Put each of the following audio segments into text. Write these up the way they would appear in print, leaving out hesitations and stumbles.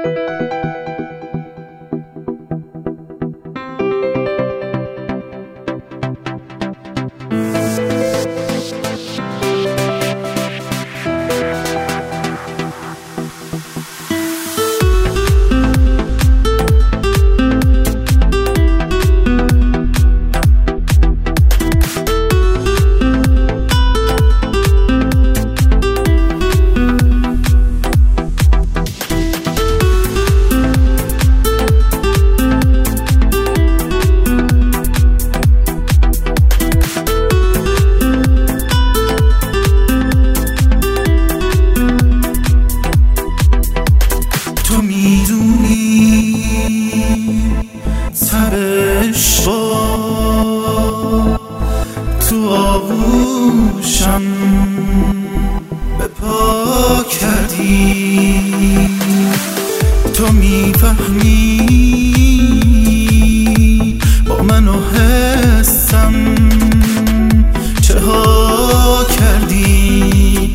تو آغوشم به پا کردی، تو میفهمی با من و حسم چه ها کردی.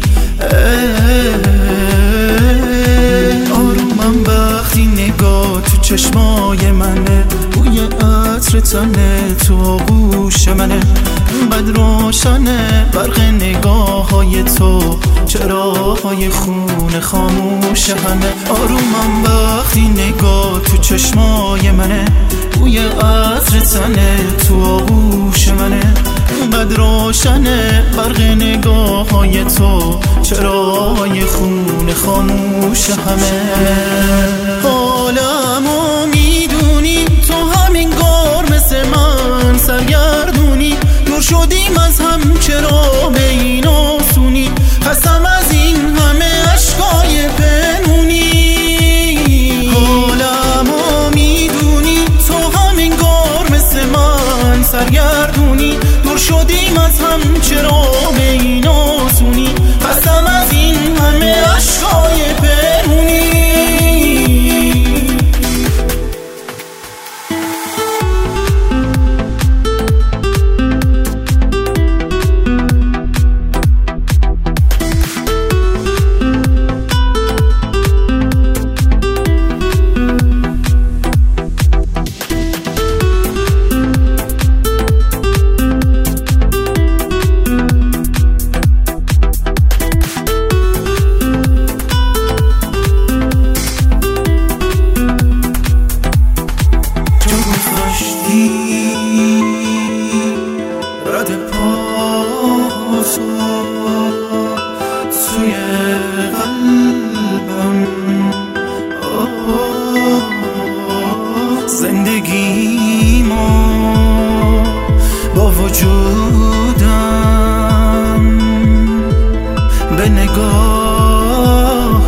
آرومم وقتی نگاه تو چشمای منه، بوی عطر تنه تو آغوش منه، بد روشنه برق نگاه های تو، چراهای خون خاموش همه. آرومم وقتی نگاه تو چشمای منه، بوی عطر تنه تو آغوش منه، بد روشنه برق نگاه های تو، چراهای خون خاموش همه. حالمو میدونی تو همینگار مثل من سرگردونی، دور شدیم از هم چرا به این آسونی، قسم از این همه عشقای پنهونی. حالمو میدونی تو همینگار مثل من سرگردونی، دور شدیم از هم چرا به این آسونی، قسم از این همه عشقای پنهونی. رد پاسو توی قلبم، زندگیمو با وجودم به نگاه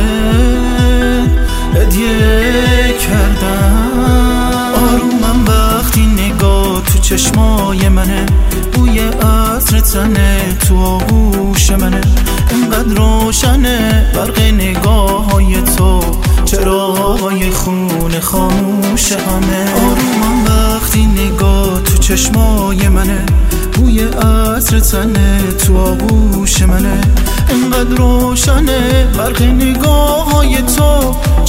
هدیه کردم. آرومم وقتی نگاه تو چشمای منه، بوی عطر تنه تو آغوش منه، اینقدر روشنه برق نگاه های تو، چراهای خون خاموش همه. آرومم وقتی نگاه تو چشمای منه، بوی عطر تنه تو آغوش منه، اینقدر روشنه برق نگاه های تو،